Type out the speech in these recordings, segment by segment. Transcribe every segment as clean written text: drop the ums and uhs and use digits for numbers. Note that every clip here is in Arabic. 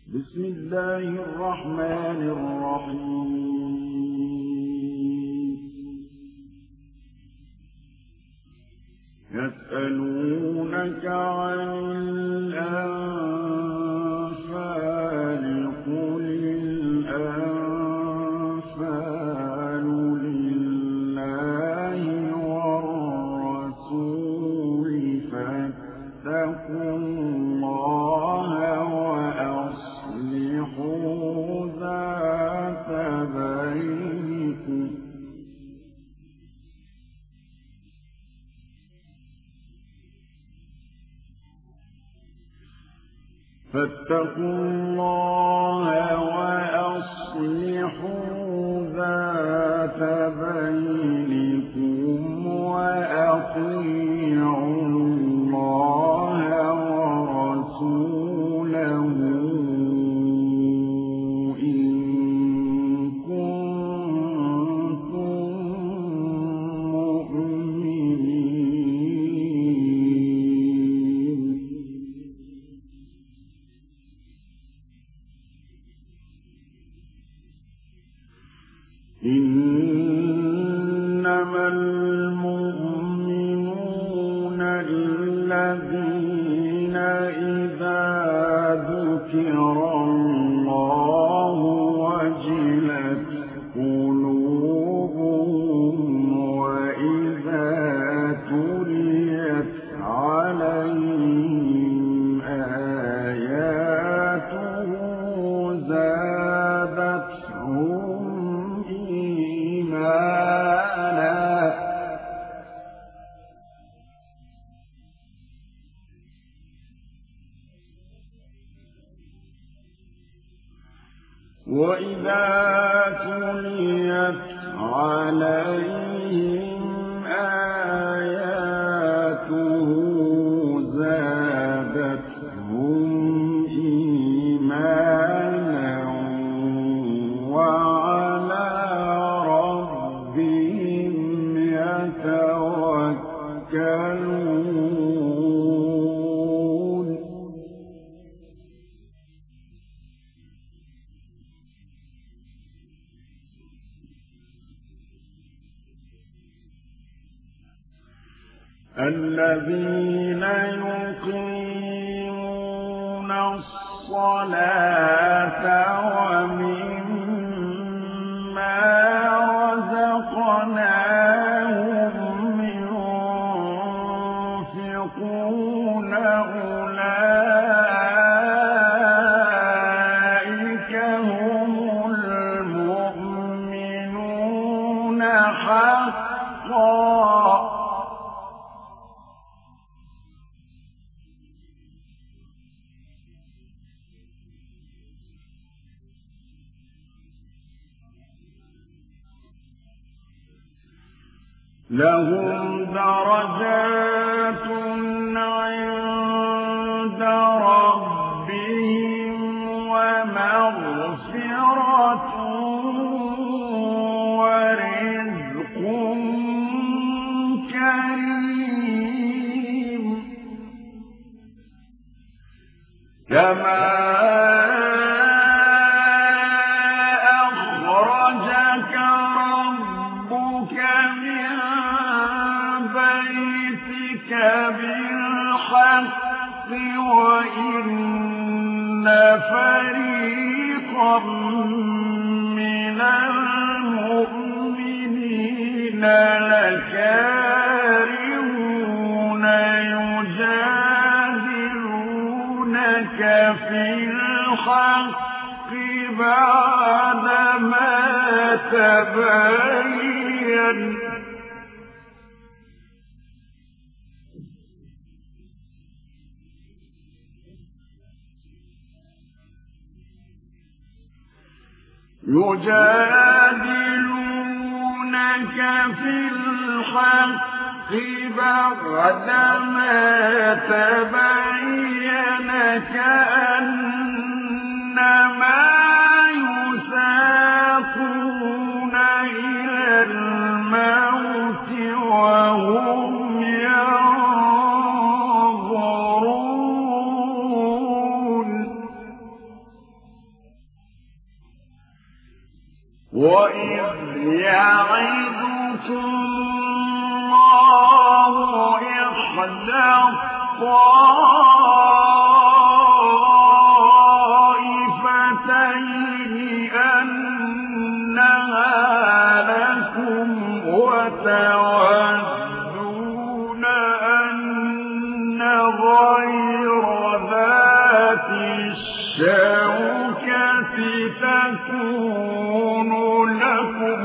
بسم الله الرحمن الرحيم يسألونك عن الأنفال قل الأنفال لله والرسول فاتقوا الله وأصلحوا ذات بينكم فاتقوا الله وأصلحوا ذات بينكم وأطيعوا الله ورسوله إن كنتم مؤمنين إنما المؤمنون الذين إذا ذكر الله وجلت قلوبهم وإذا تليت عليهم آياته زادتهم إيمانا وإذا تليت عليهم آياته زادتهم إيمانا وعلى ربهم يتوكلون الذين يقيمون الصلاة ومما رزقناهم ينفقون أولئك هم المؤمنون حقا لهم درجات عند ربهم ومغفرة ورزق كريم كما أخرجك ربك من بيتك بالحق وإن فريقا من المؤمنين لكارهون يجادلونك في الحق بعدما تبين يجادلونك في الحق بعدما تبين كأنما يساقون إلى الموت وهم ينظرون وإذ يعدكم الله إحدى الطائفتين أنها لكم وتودون أن غير ذات الشوكة تكون لكم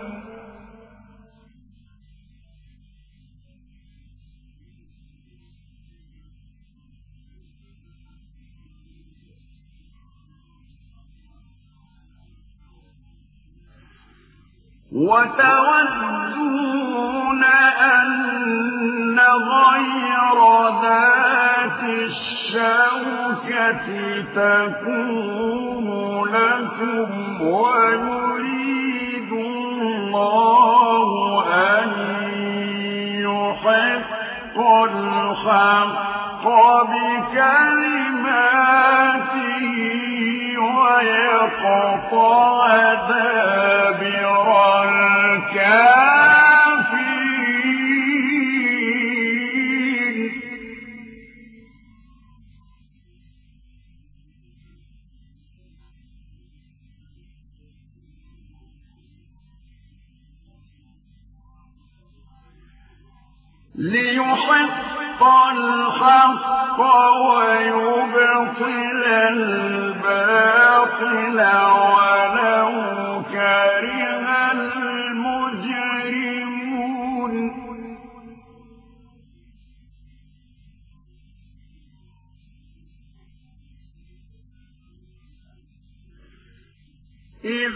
وتودون أن غير ذات الشوكة تكون لكم ويريد الله أن يحق الحق بكلماته ويقطع دابر الكافرين ليحق الحق ويبطل الباطل ولو كره المجرمون إذ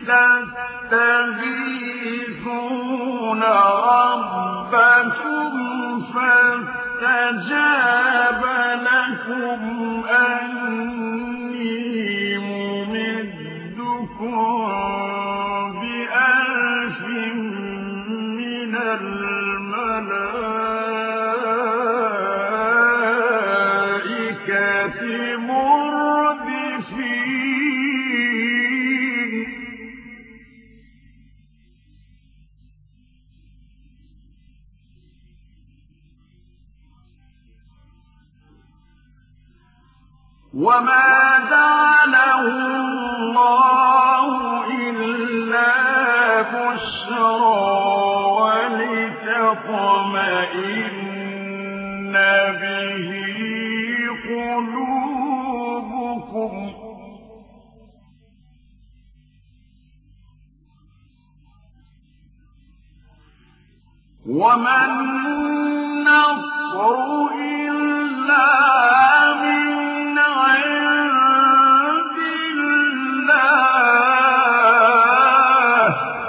تستغيثون ربكم فاستجاب لكم أني ممدكم بألف من الملائكة مردفين وما جعله الله إلا بشرى ولتطمئن به قلوبكم وما النصر إلا من عند الله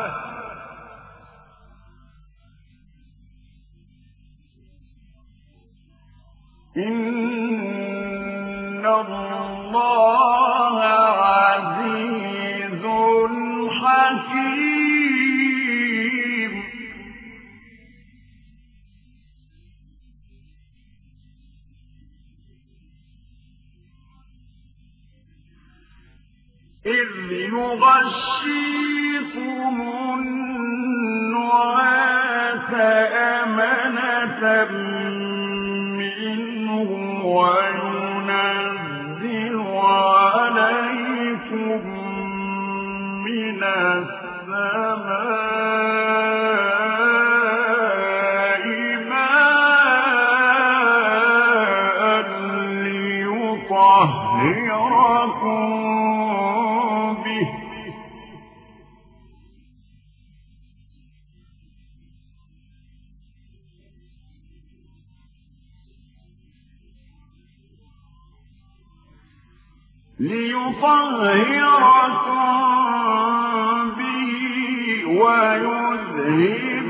إن الله عزيز حكيم إذ يغشيكم النعاس أمنة منه وينزل عليكم من السماء ماء ليطهركم به ويذهب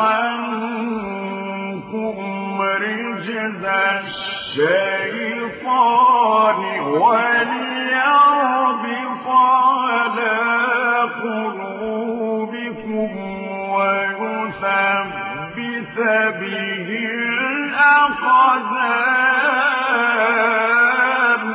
عنكم رجز الشيطان وليربط على قلوبكم ويثبت به الأقدام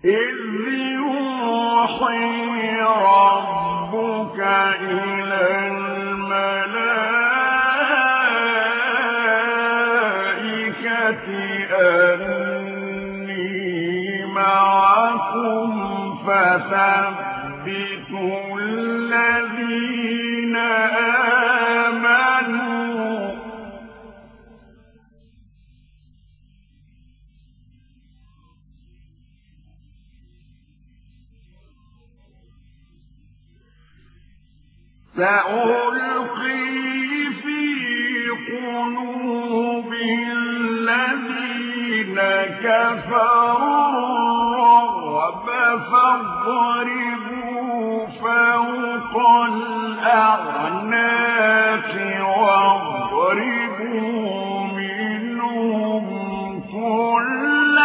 إذ يوحي ربك إلى الملائكة أني معكم فثبتوا الذين آمنوا سألقي في قلوب الذين كفروا الرعب فاضربوا فوق الأعناق واضربوا منهم كل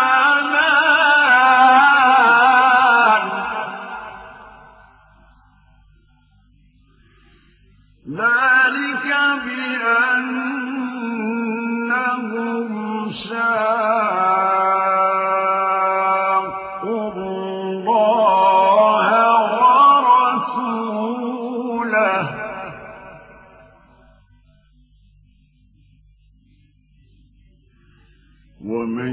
بنان ذلك بأنهم شاقوا الله ورسوله ومن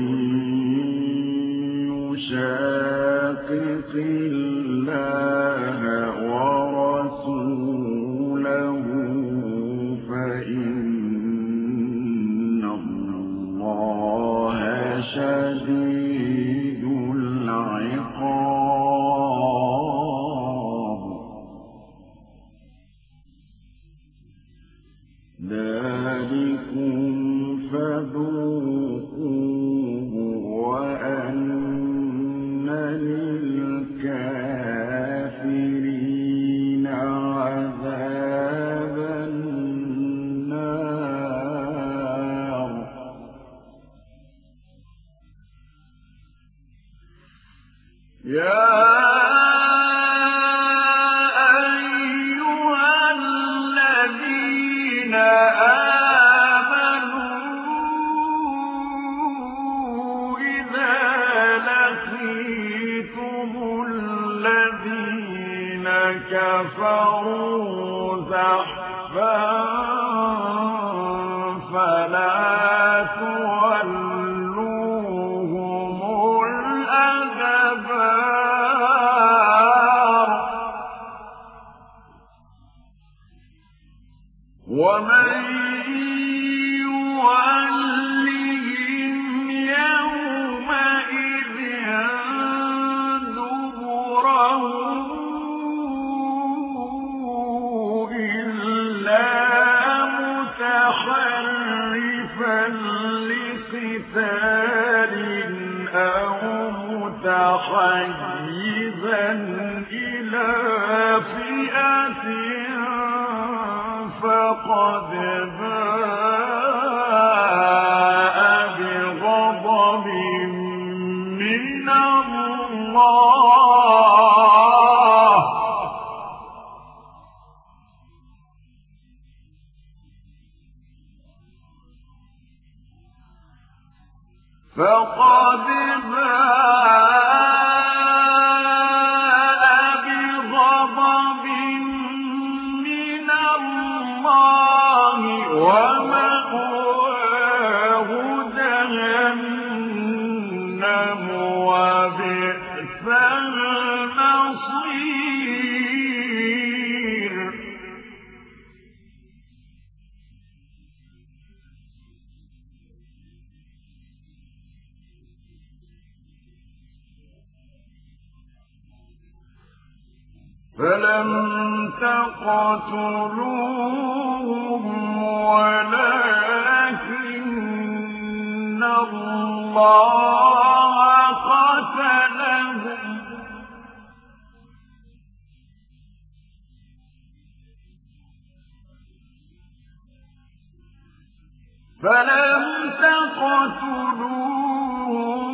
يشاقق الله ورسوله فإن الله شديد العقاب ذلكم فذوقوه وأن للكافرين عذاب النار يا أيها الذين آمنوا إذا لقيتم الذين كفروا زحفا فلا تولوهم الأدبار ومن يولهم يومئذ دبره إلا متحرفا لقتال أو متحيزا إلى فئة فقد باء بغضب من الله فقد باء بغضب من الله ومأواه جهنم وبئس المصير فلم تقتلوهم ولكن الله قتلهم فلم تقتلوهم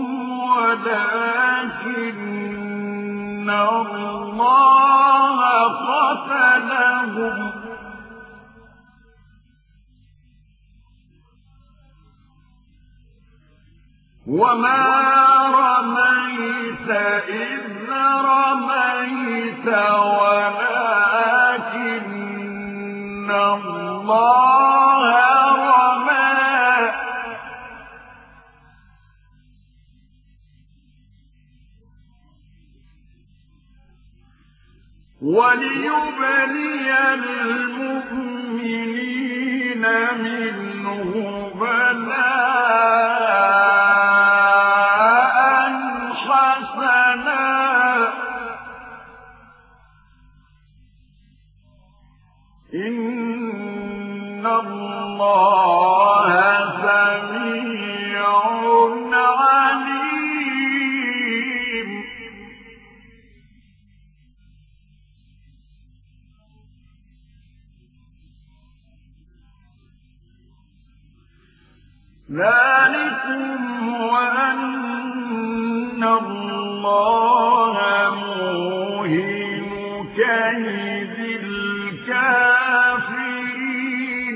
ولكن الله قتلهم وما رميت إذ رميت ولكن الله رمى وليبلي المؤمنين منه بلاء حسنا إن الله سميع عليم. ذلكم وأن الله موهن كيد الكافرين.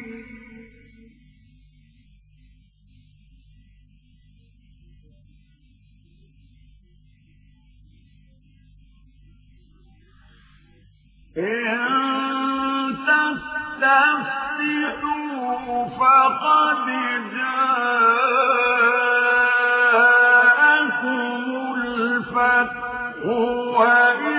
إن تستفتحوا فقد جاءكم الفتح وإن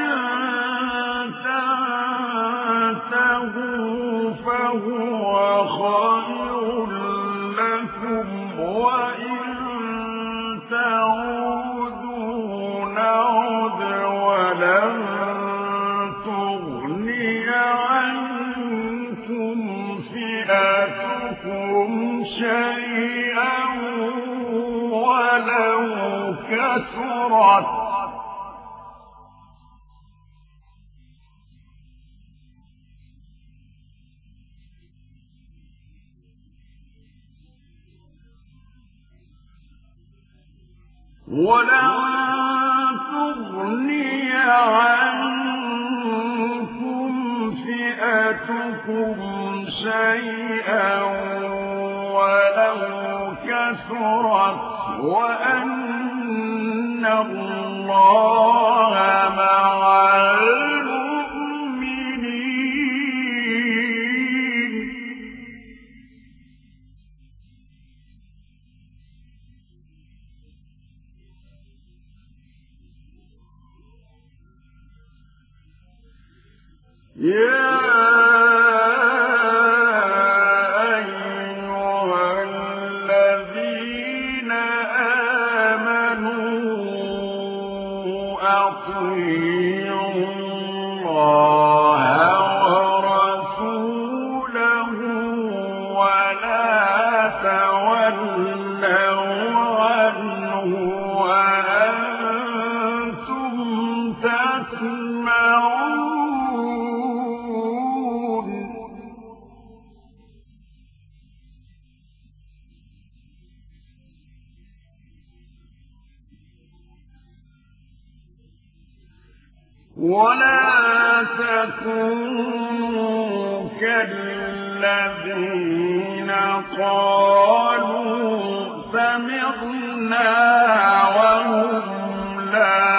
تنتهوا فهو خير لكم وإن تعودوا نعد ولن تغني عنكم فئتكم شيئا ولو كثرت فئتكم شيئا ولو كثرت وأن الله مع المؤمنين. يا أيها الذين آمنوا أطيعوا الله ورسوله ولا تولوا عنه وأنتم تسمعون. ولا تكونوا كالذين قالوا سمعنا وهم لا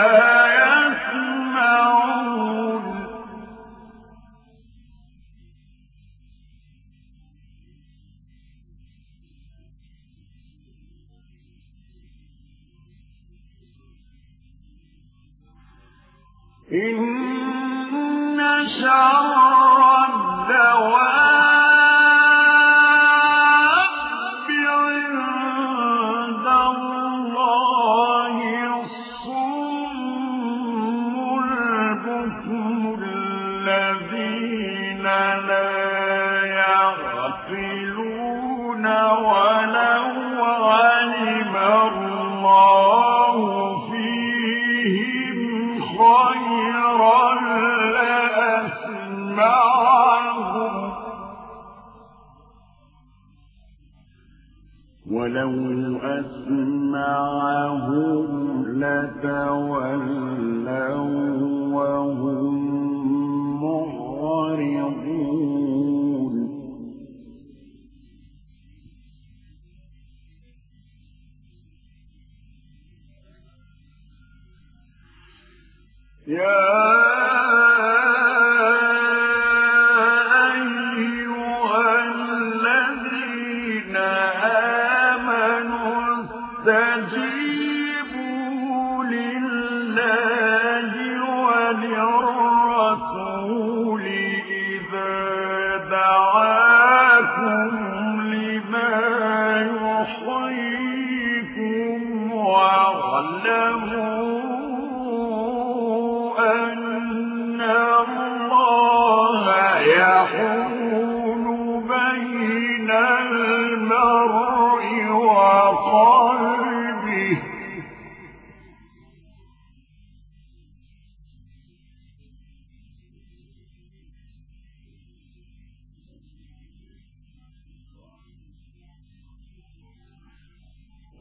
يسمعون. إن شر الدواب عند الله الصم البكم الذين لا يعقلون ولو علم الله فيهم خيرا لأسمعهم ولو أسمعهم لتولوا وهم معرضون.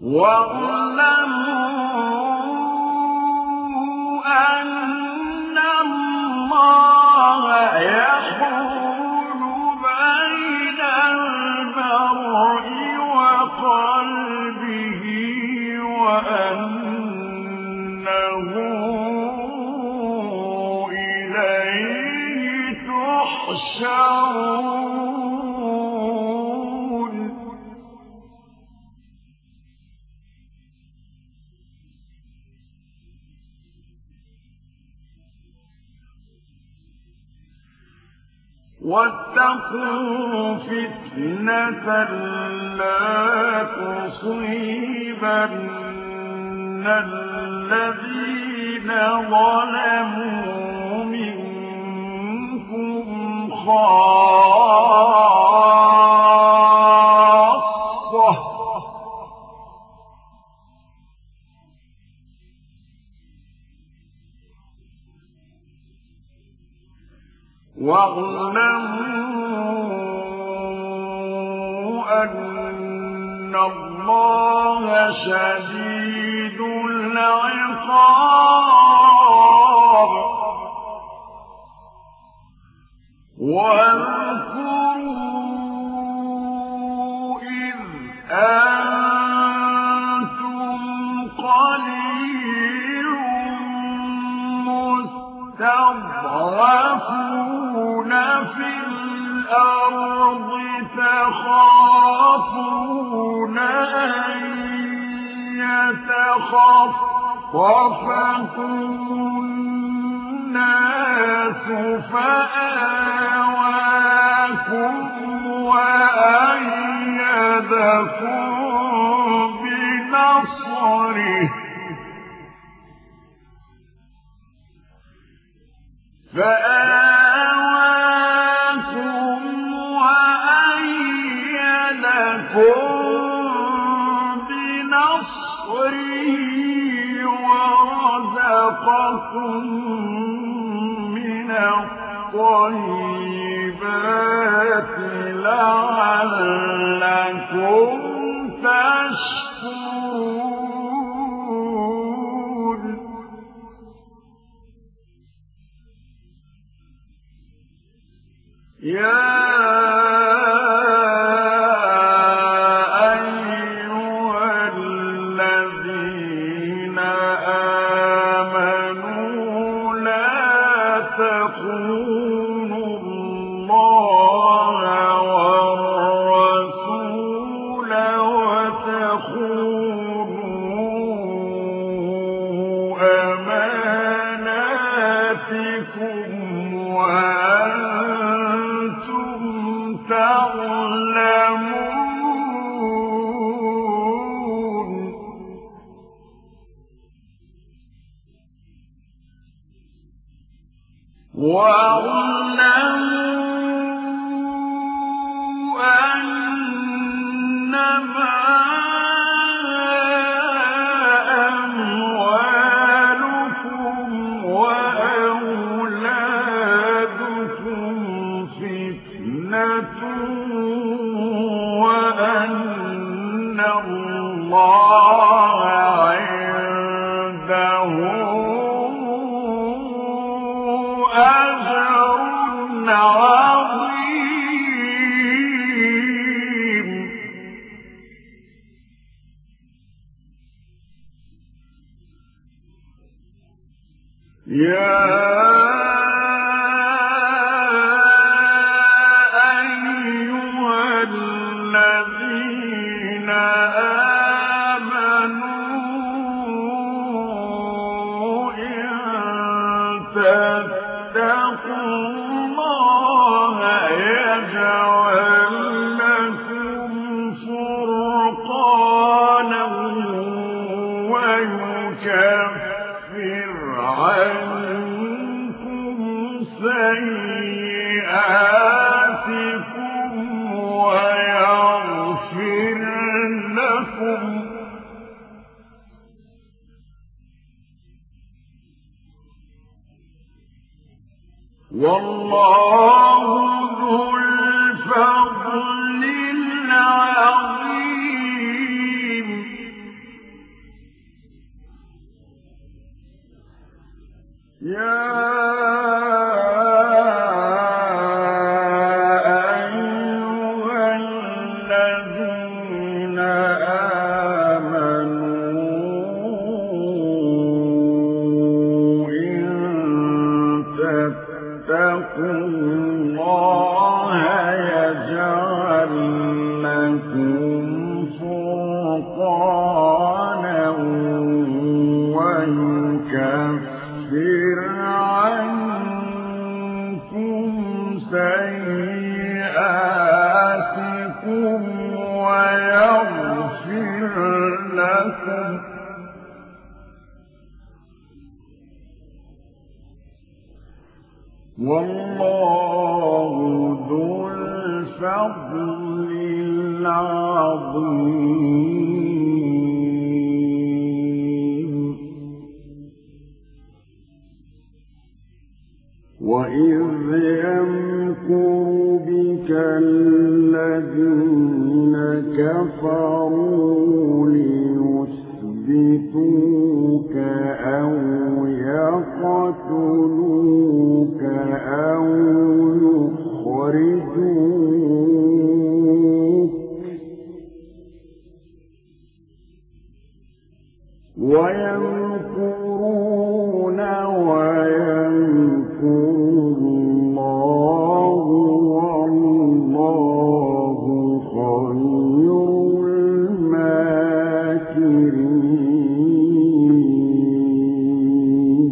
واعلموا أن الله يحول بين المرء وقلبه وأنه إليه تحشرون. واتقوا فتنة لا تصيبن الذين ظلموا منكم خاصة واعلموا أن الله شديد العقاب. واذكروا إذ أنتم قليل مستضعفون في الأرض تخافون أن يتخطفكم الناس فآواكم وأيدكم بنصره ورزقكم من الطيبات لعلكم تشكرون. يا والله ذو الفضل العظيم. فاتقوا الله يجعل لكم فرقانا ويكفر عنكم سيئاتكم ويغفر لكم والله ذو الفضل العظيم. وإذ يمكر بك الذين كفروا ليثبتوك أو يقتلوك أو يخرجوك ويمكرون ويمكر الله والله خير الماكرين.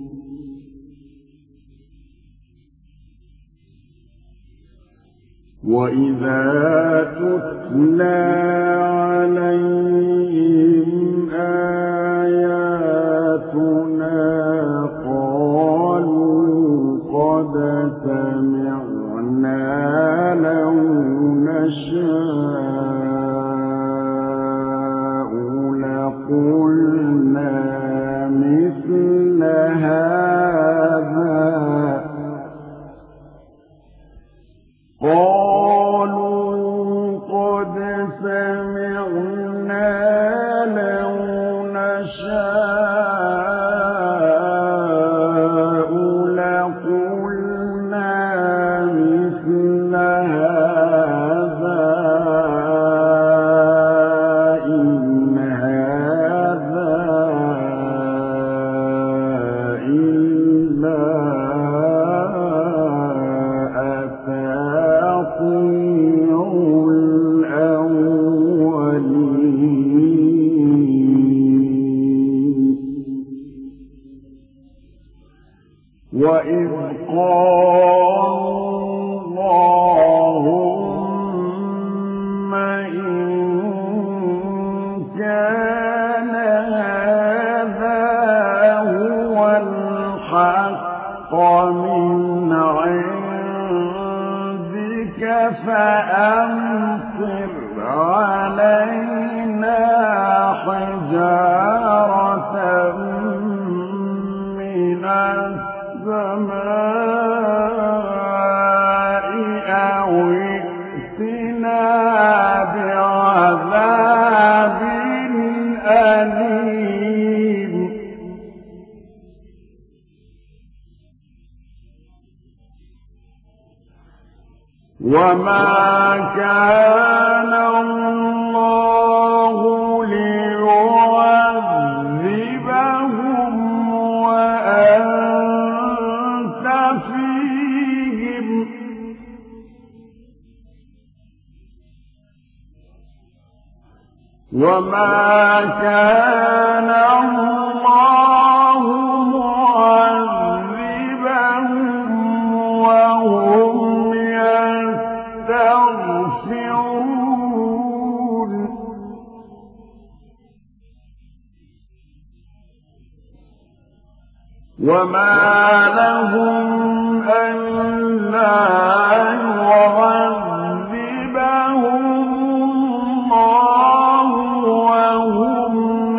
وإذا تتلى عليهم آياتنا قالوا قد سمعنا لو نشاء لقلنا مثل هذا قالوا قد سمعنا لو نشاء لقلنا مثل هذا إن هذا إلا أساطير الأولين. وإذ قالوا اللهم إن كان هذا هو الحق من عندك فأمطر علينا حجارة من السماء أو ائتنا بعذاب أليم. وما كان الله ليعذبهم وأنت فيهم وما كان الله معذبهم وهم يستغفرون. وما لهم ألا يعذبهم الله وهم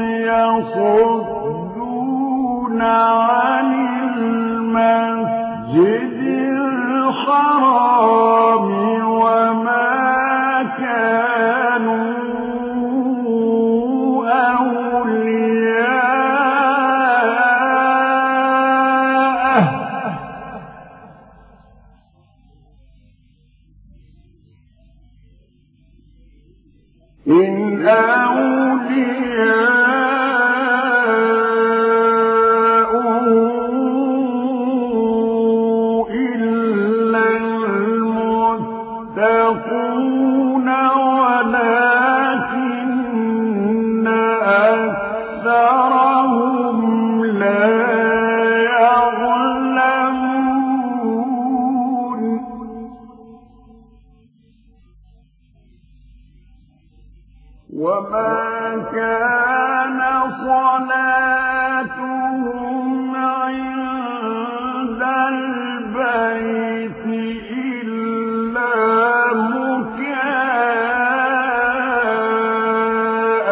يصدون عن المسجد الحرام وما كانوا أولياءه إن أولياؤه وما كان صلاتهم عند البيت إلا مكاء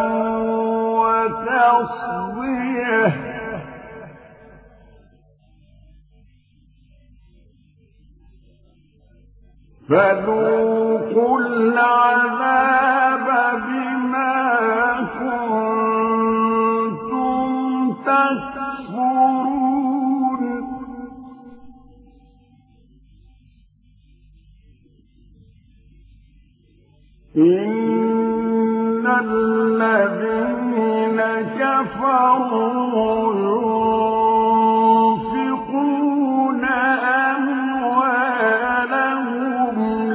وتصديه فذوقوا العذاب بما كنتم تكفرون إن الذين كفروا ينفقون أموالهم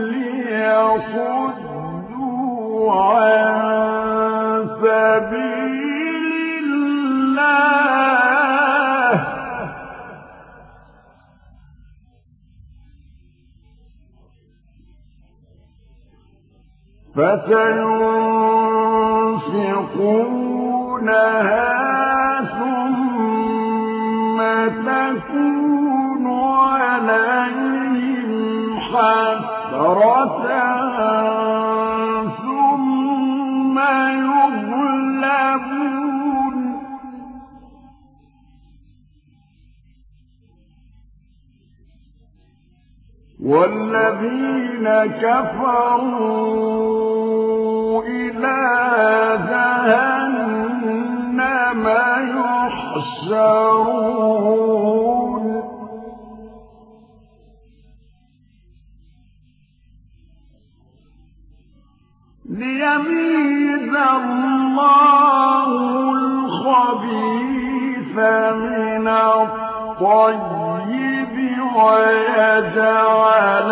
ليصدوا عن سبيل الله فسينفقونها ثم تكون عليهم حسرة ثم يغلبون والذين كفروا إلى جهنم يحشرون ليميز الله الخبيث من الطيب ويجعل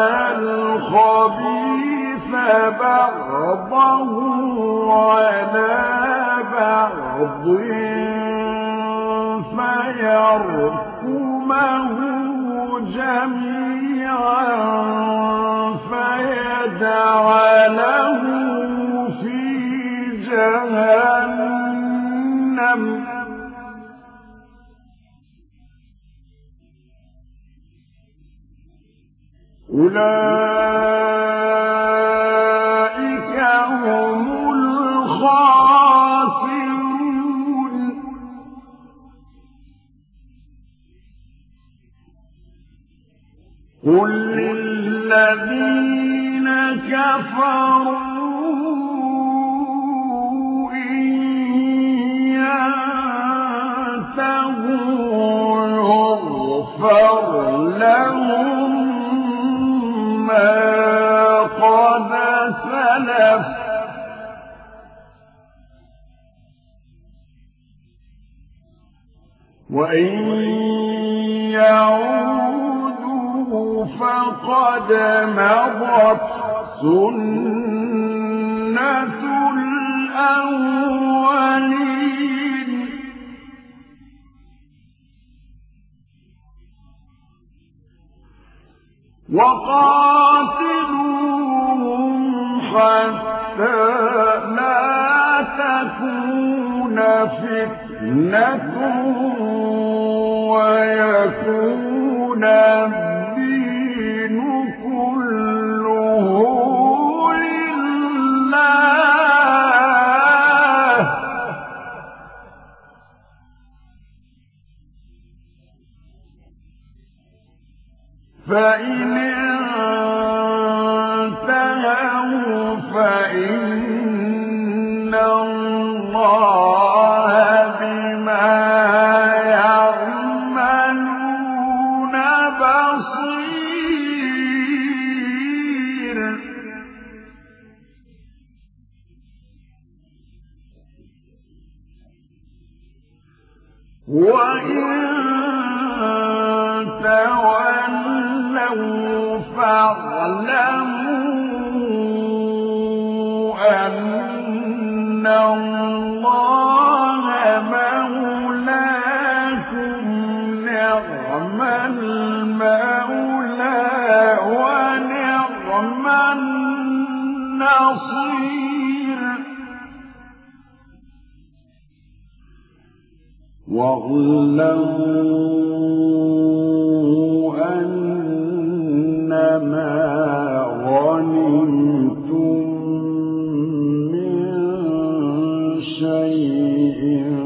الخبيث بعضه على بعض فيركمه جميعا فيجعله في جهنم أولئك هم الخاسرون قل للذين كفروا إن ينتهوا يغفر لهم ما قد سلف وإن يعودوا فقد مضت سنة الأولين وقاتلوهم حتى لا تكون فتنة ويكون الدين كله لله فإن انتهوا فإن الله بما يعملون بصير وإن تولوا فاعلموا أن الله مولاكم نعم المولى ونعم النصير واعلموا أنما غنمتم من شيء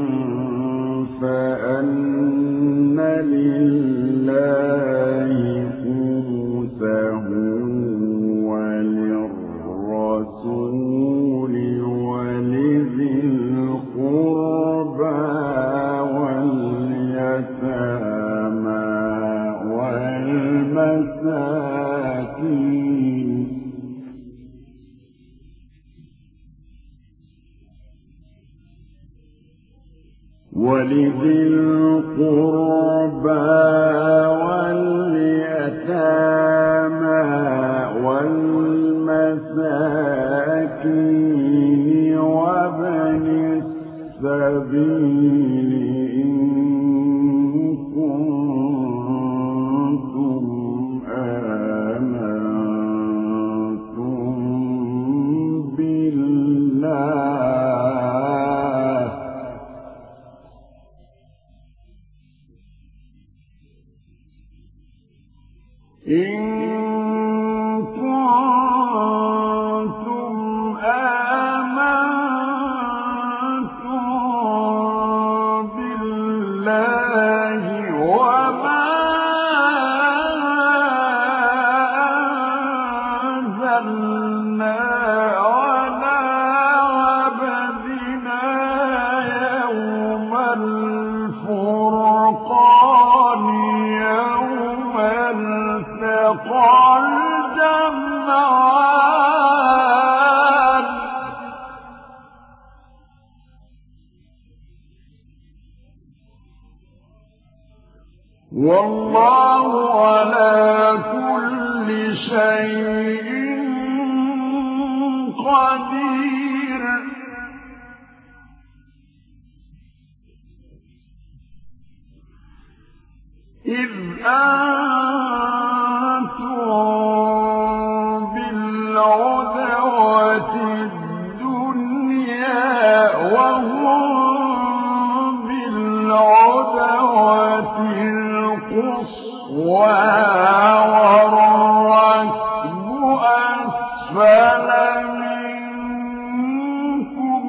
فأن لله خمسه وللرسول ولذي القربى واليتامى والمساكين وابن السبيل إن كنتم آمنتم بالله وما أنزلنا على عبدنا يوم الفرقان يوم التقى الجمعان والله على كل شيء قدير إذ أنتم بالعدوة الدنيا وهم بالعدوة القصوى والركب أسفل منكم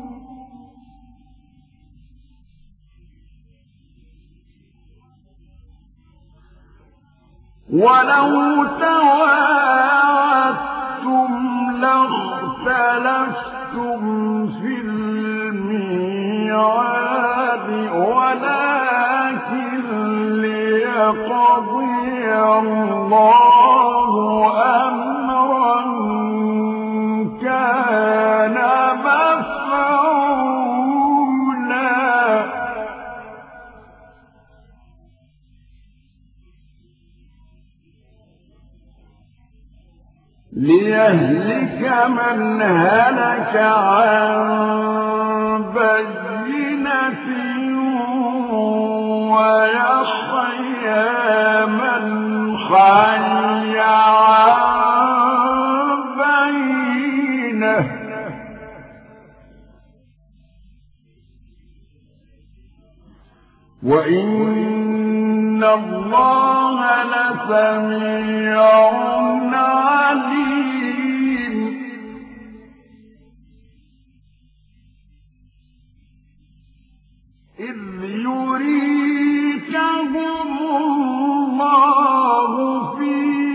ولو تواعدتم لاختلفتم في الميعاد ولكن ليقضي الله أمرا كان مفعولا ليهلك من هلك عن بينة ويحيى من حي عن بينة وإن الله لسميع عليم إذ يريكهم الله في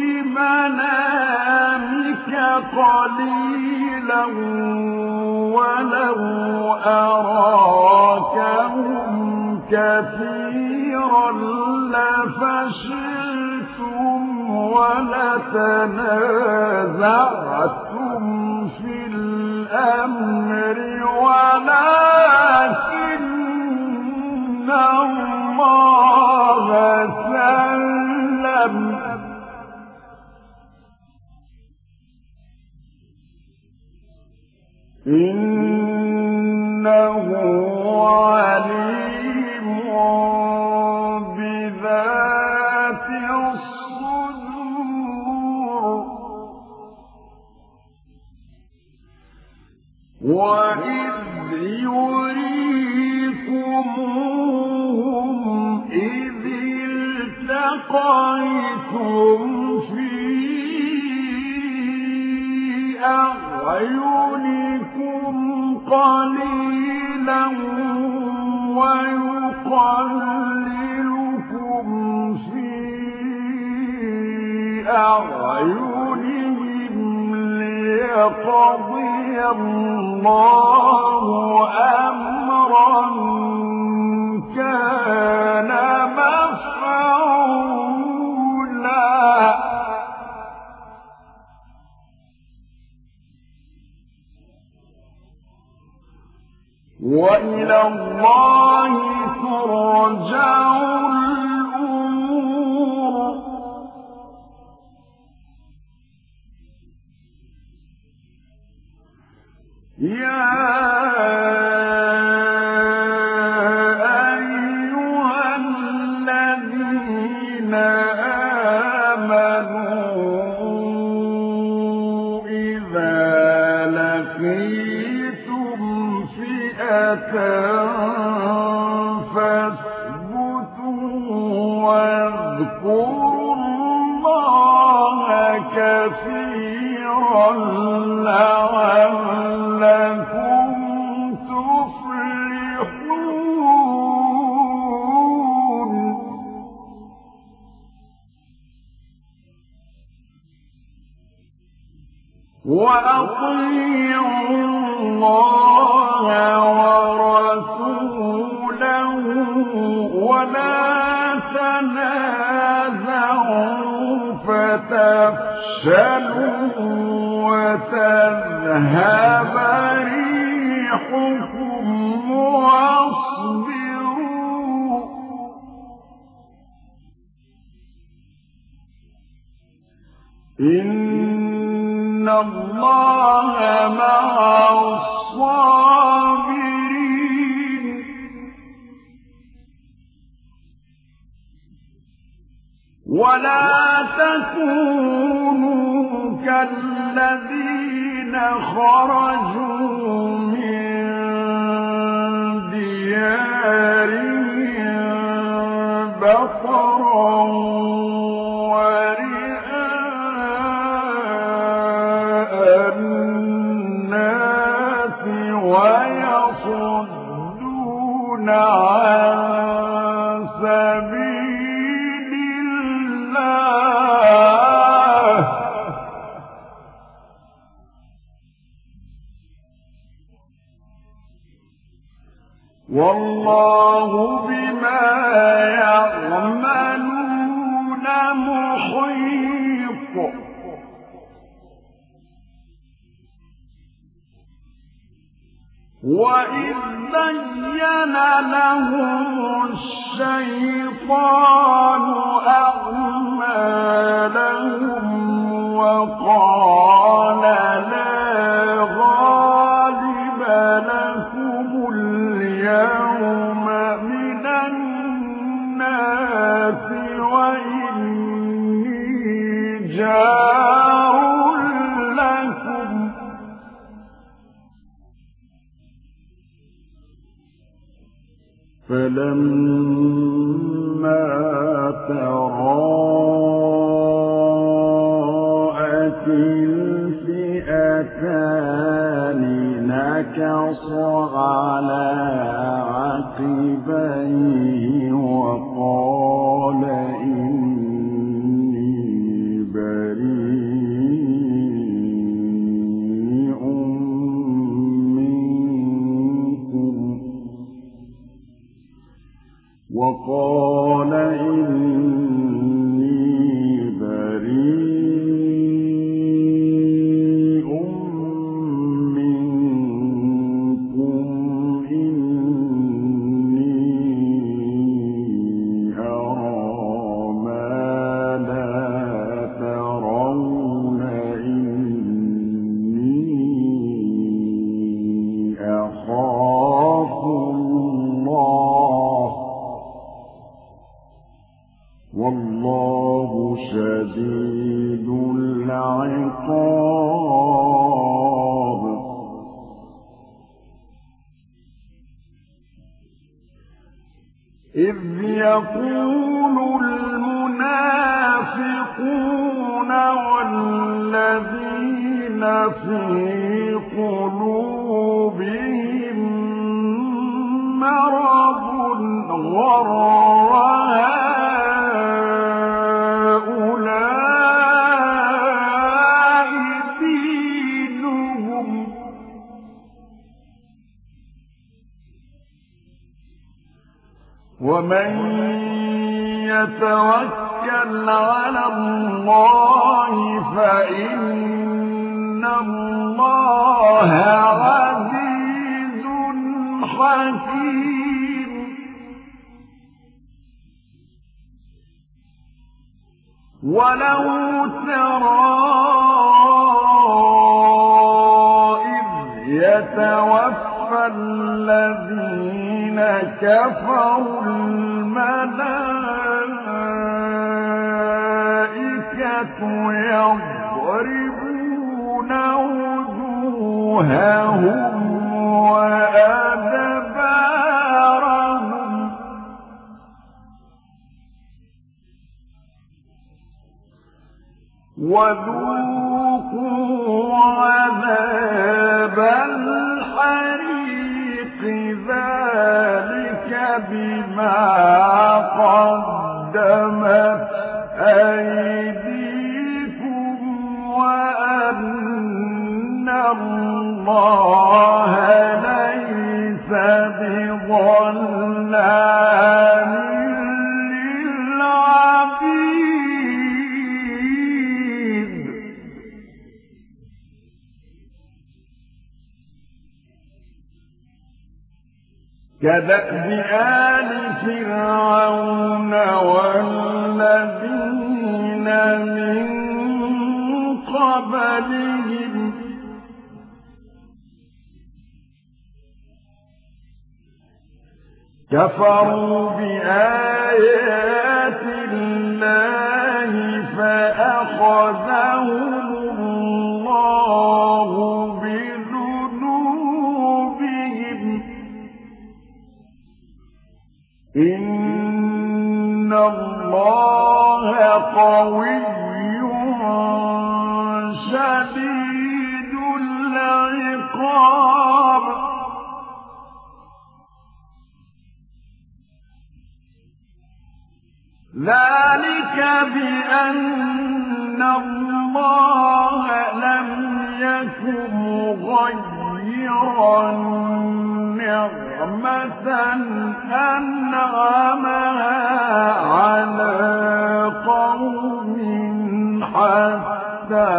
منامك قليلا ولو أراكهم كثيرا لفشلتم ولتنازعتم في الأمر ولكن الله سلم إنه عليم بذات الصدور وإذ يريكم ألقيتم في أعينكم قليلا ويقللكم في أعينهم ليقضي الله أمرا كان مفعولا وإلى الله ترجع الأمور يا أيها الذين آمنوا إذا لقيتم فئة فاثبتوا واذكروا الله كثيرا لعلكم تفلحون وأطيعوا الله ورسوله ولا تنازعوا فتفشلوا وتذهب ريحكم واصبروا إن الله مع الصابرين ولا تكونوا كالذين خرجوا من ديارهم بطرا الناس ويصدون عن سبيل الله والله بما يعملون محيط وإذ زين لهم الشيطان أعمالهم وقال لا غالب لكم اليوم من الناس وإني جار لكم فلما تراءت الفئتان نكص على عقبيه وقال إني بريء منكم وقال إني بريء منكم إني أرى ما لا ترون إني أخاف الله والله شديد العقاب إذ يقول المنافقون المنافقون والذين في قلوبهم مرض غر هؤلاء دينهم ومن يتوكل على الله فإن الله عزيز حكيم ولو ترى إذ يتوفى الذين كفروا الملائكة يضربون وجوههم وأدبارهم وذوقوا عذاب الحريق ذلك بما قدمت أيديكم وأن الله ليس بظلام للعبيد كدأب آل فرعون والذين من قبلهم كفروا بآيات الله فأخذهم الله بذنوبهم إن الله قوي شديد العقاب ذلك بأن الله لم يكن مغيرا نعمة أنعمها على قوم حتى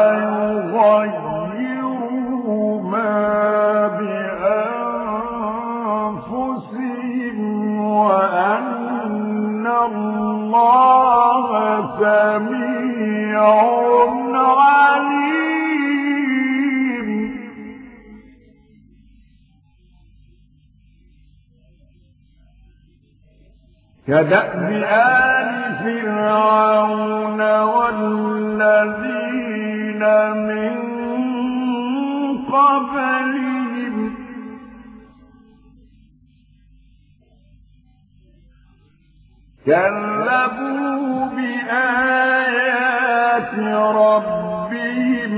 يغيروا ما بأنفسهم وأن الله سميع عليم كدأب آل فرعون والذين من قبلهم كذبوا بآيات ربهم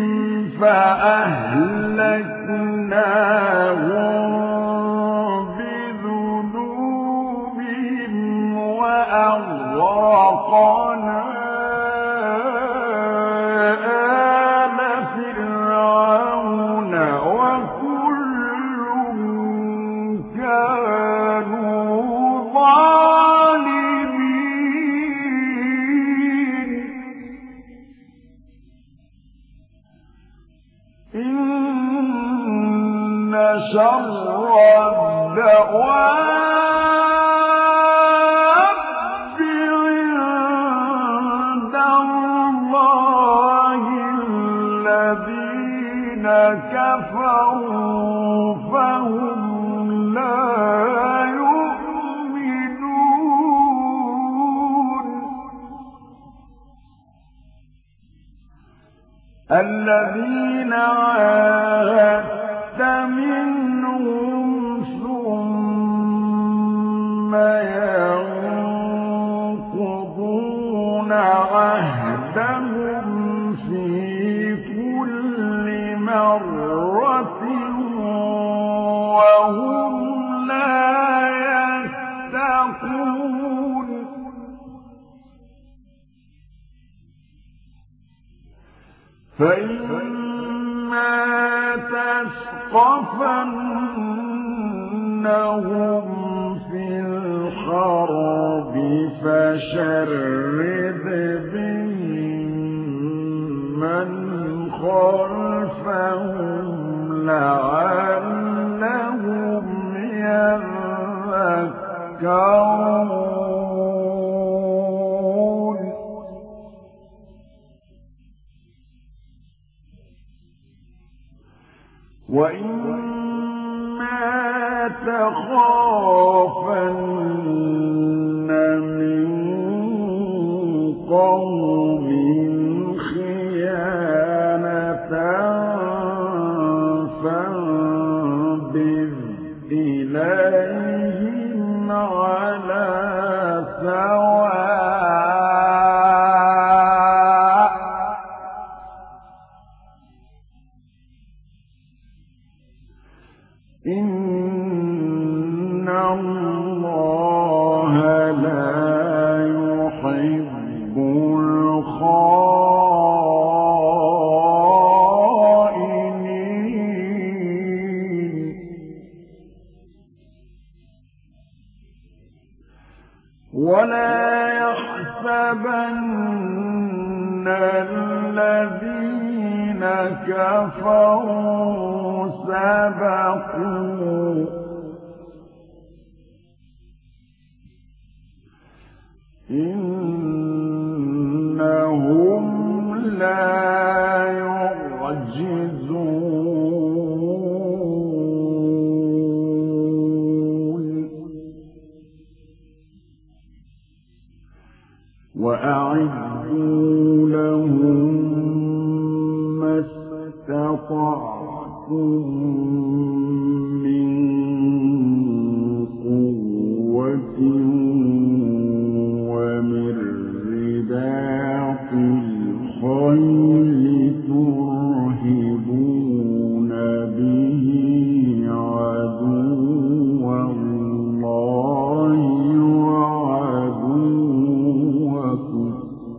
فأهلكناهم بذنوبهم وأغرقنا آل فرعون وكل كانوا ظالمين إن شر الدواب عند الله الذين كفروا فهم لا يؤمنون الذين عاهدت منهم ثم ينقضون عهدهم فإما تثقفنهم في الحرب فشرد بهم من خلفهم لعلهم يذكرون وإما تخافن من قوم خيانة فانبذ إليهم على سواء إن الله لا يحب الخائنين ولا يحسبن الذين كفروا سبقوا إنهم لا يعجزون وأعدوا لهم ما استطعتم من قوة ومن رباط الخيل ترهبون به عدو الله وعدوكم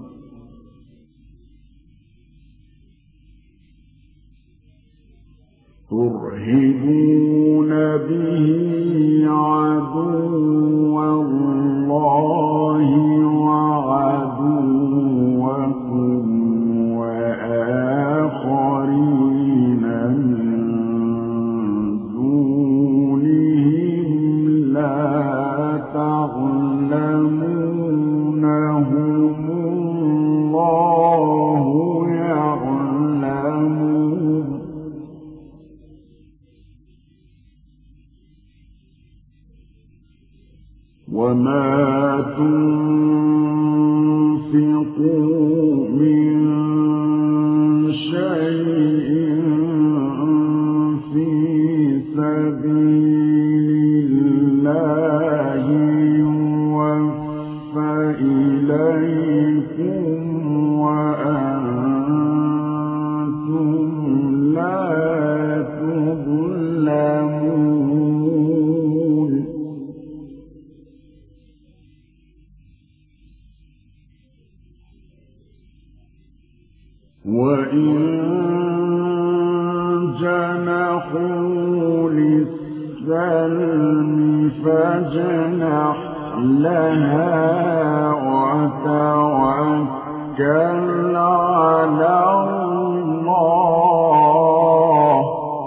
وآخرين من دونهم لا تعلمونهم الله يعلمهم وما تنفقوا من شيء في سبيل الله يوفى إليكم وأنتم لا تظلمون وإن جنحوا للسلم فاجنح لها وتوكل على الله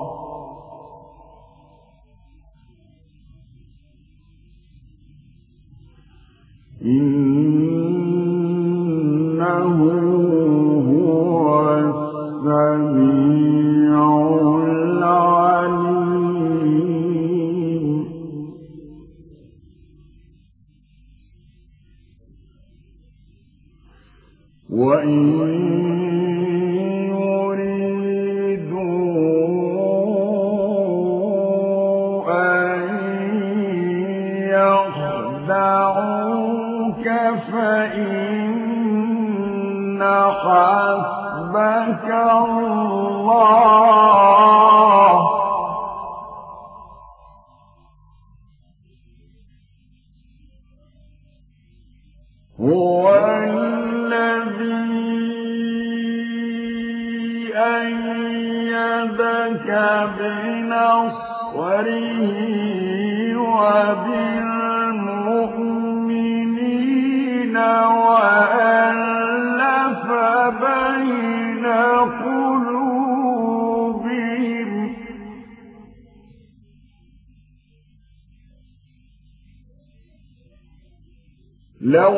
إنه السميع العليم وإن يريدوا أن يخدعوك فإن حسبك الله هو الذي أيدك بنصره وبالمؤمنين وألف بين قلوبهم لو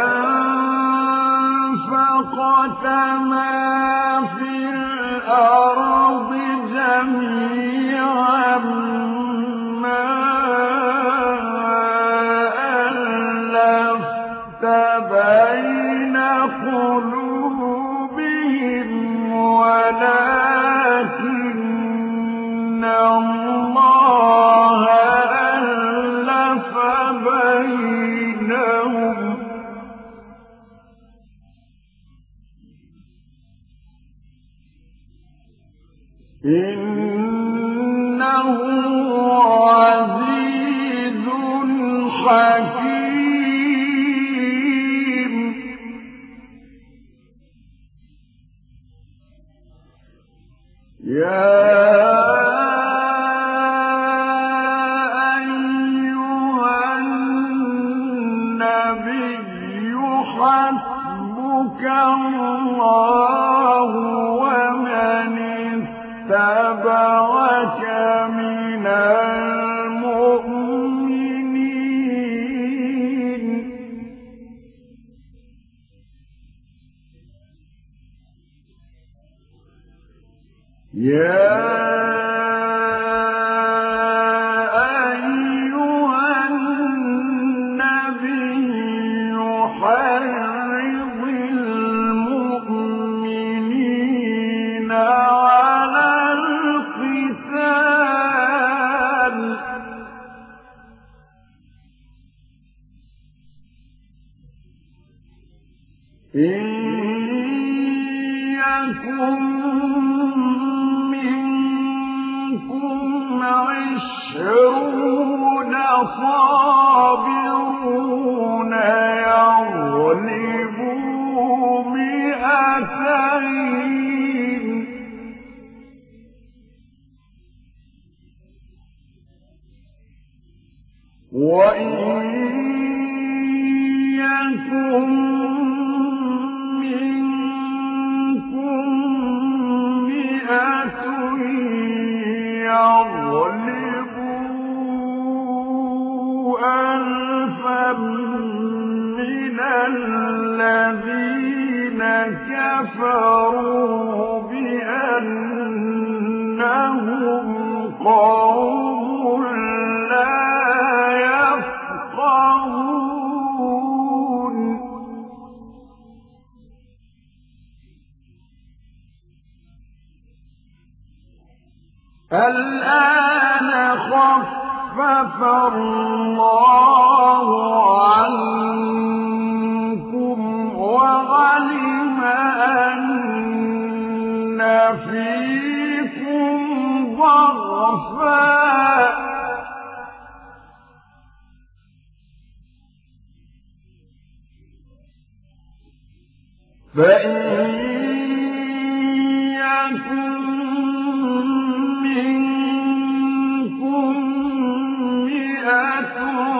أنفقت ما في الأرض جميعا ما ألفت بين قلوبهم ولكن الله ألف بينهم إنه عزيز حكيم يا أيها النبي حسبك الله ومن اتبعك من المؤمنين يا أيها النبي حرض المؤمنين على القتال إن يكن منكم 20 صابرون يغلبوا 200 وإن يكن منكم 100 يغلبوا 1000 من الذين كفروا بأنهم قوم لا يفقهون الآن خفف الله عنكم وعلم أن فيكم ضعفا فإن يكن منكم 100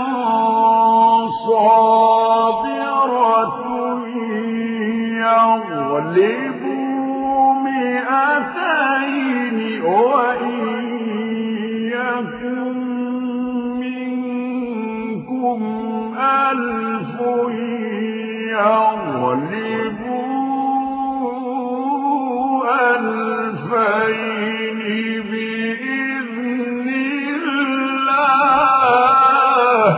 صابرة يغلبوا 200 وإن يكن منكم 1000 يغلبوا 2000 بإذن الله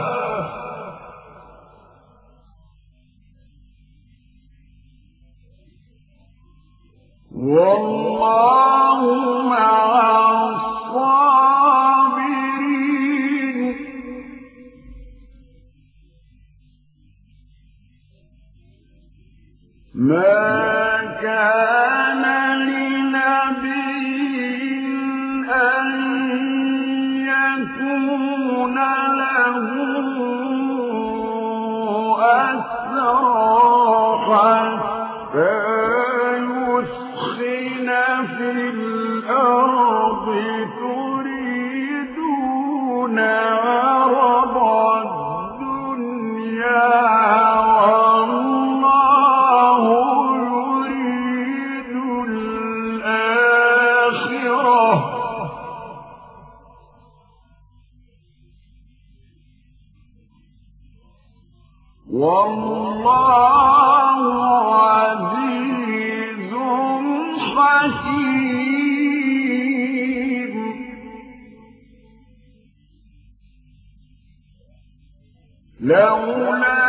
والله مع الصابرين ما كان لنبي أن يكون له أسرى حتى يثخن حكيم لولا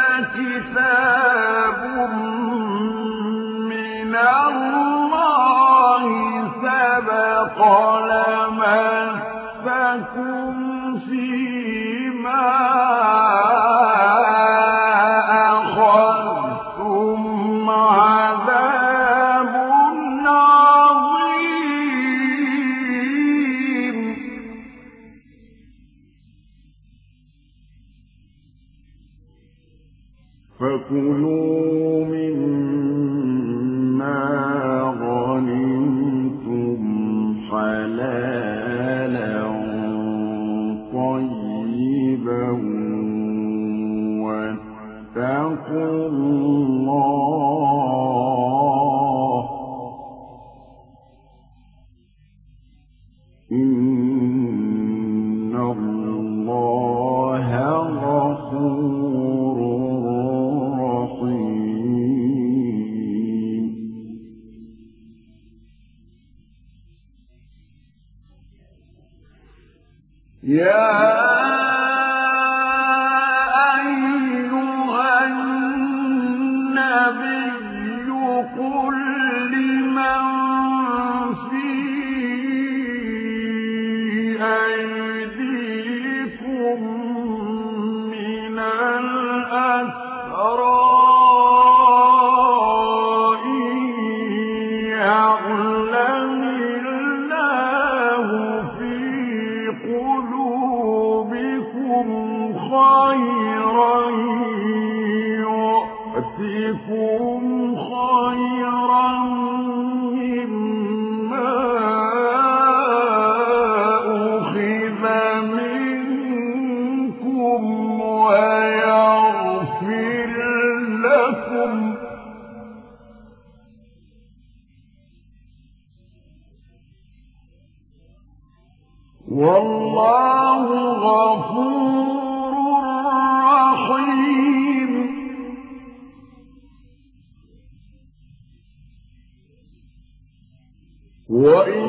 كتاب من الله سبق لمسكم فيما أخذتم عذاب عظيم فكلوا مما غنمتم حلالا طيبا واتقوا الله إن الله غفور رحيم يا أيها النبي قل لمن في أيديكم من الأسرى إن يعلم الله في قلوبكم خيرا يؤتكم خيرا مما أخذ منكم ويغفر لكم والله غفور رحيم وإن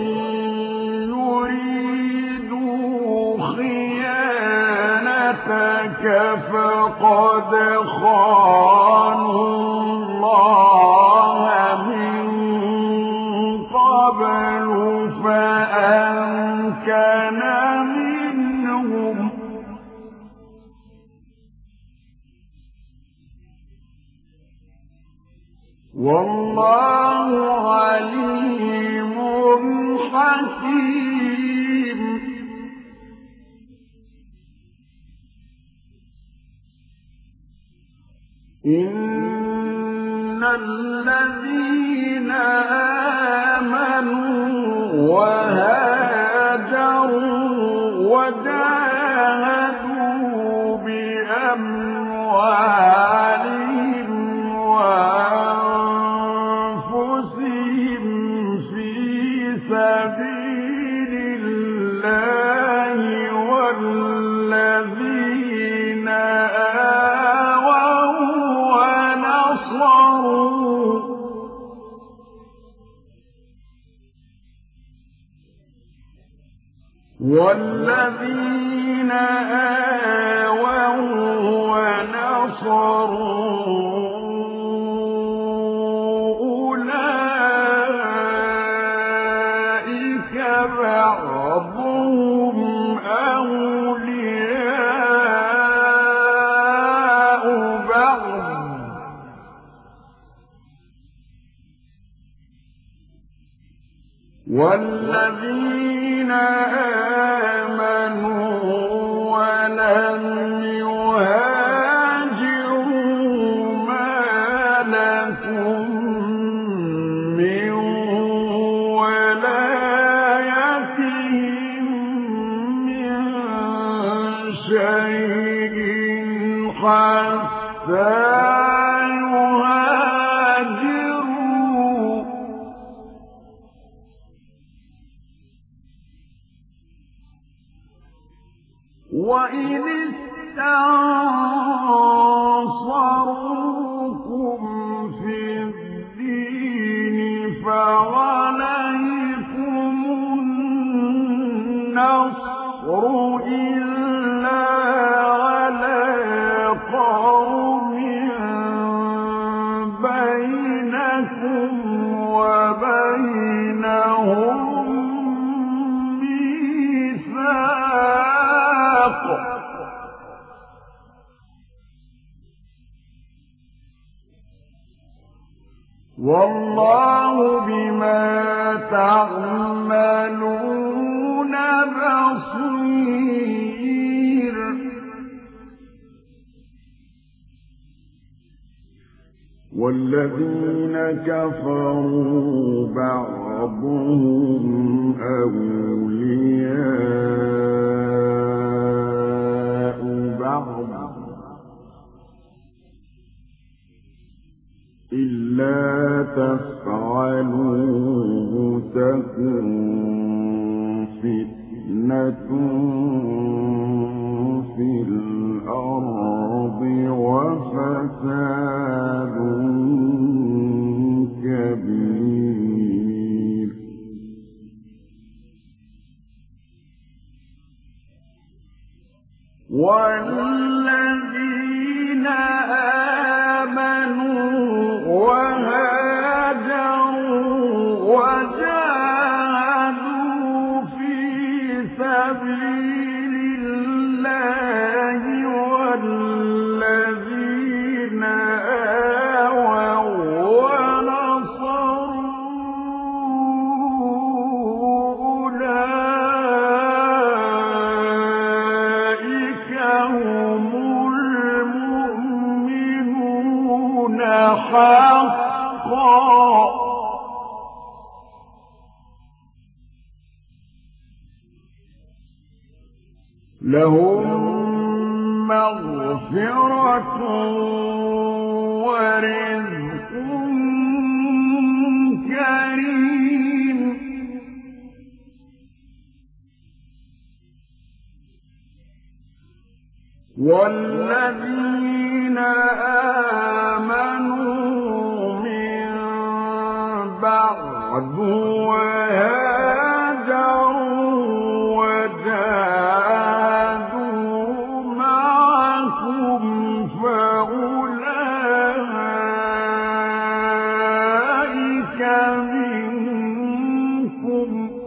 يريدوا خيانتك فقد خانوا الله من قبل فأمكن منهم والله عليم حكيم إن الذين آمنوا وهاجروا وجاهدوا بأموالهم وأنفسهم في سبيل الله والذين آووا ونصروا أولئك بعضهم أولياء بعض والذين آمنوا ولم يهاجروا ما لكم من ولايتهم من شيء حتى وإن استنصروكم في الدين فعليكم النصر إلا على قوم بينكم وبينهم ميثاق والله بما تعملون بصير والذين كفروا بعضهم أولياء بعض إلا تفعلوه تكن فتنة في الأرض وفساد كبير والذين آمنوا وهاجروا وجاهدوا في سبيل الله والذين آووا ونصروا أولئك هم المؤمنون حقا لهم مغفرة ورزق كريم والذين آمنوا من بعد وهاجروا وجاهدوا معكم فأولئك منكم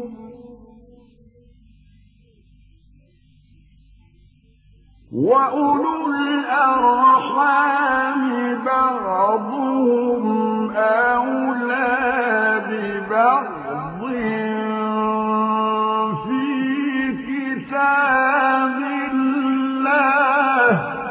وأولو الأرحام بعضهم أولى ببعض في كتاب الله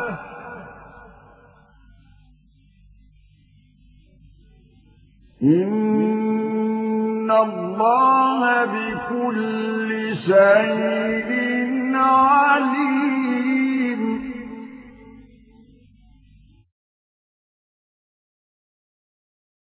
إن الله بكل شيء عليم